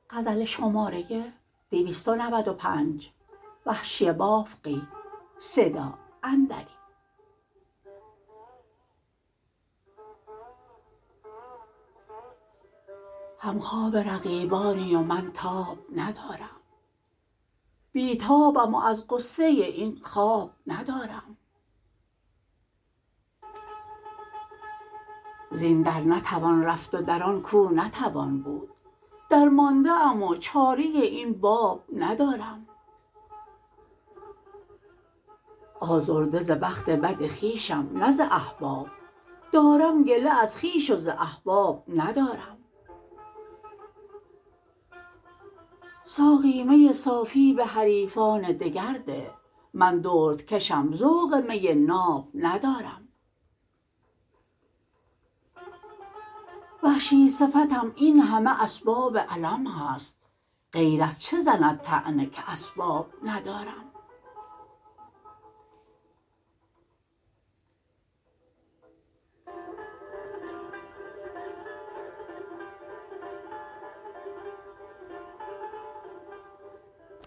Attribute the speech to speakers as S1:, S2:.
S1: غزل شماره 295. وحشی بافقی. صدا اندری. همخواب رقیبانی و من تاب ندارم، بیتابم و از غصه این خواب ندارم. زین در نتوان رفت و در آن کو نتوان بود، درمانده ام و چاره این باب ندارم. آزرده ز بخت بد خویشم نه ز احباب، دارم گله از خویش و ز احباب ندارم. ساقی می صافی به حریفان دگر ده، من دردکشم ذوق می ناب ندارم. وحشی صفتم این همه اسباب الم هست، غیر از چه زند طعنه که اسباب ندارم.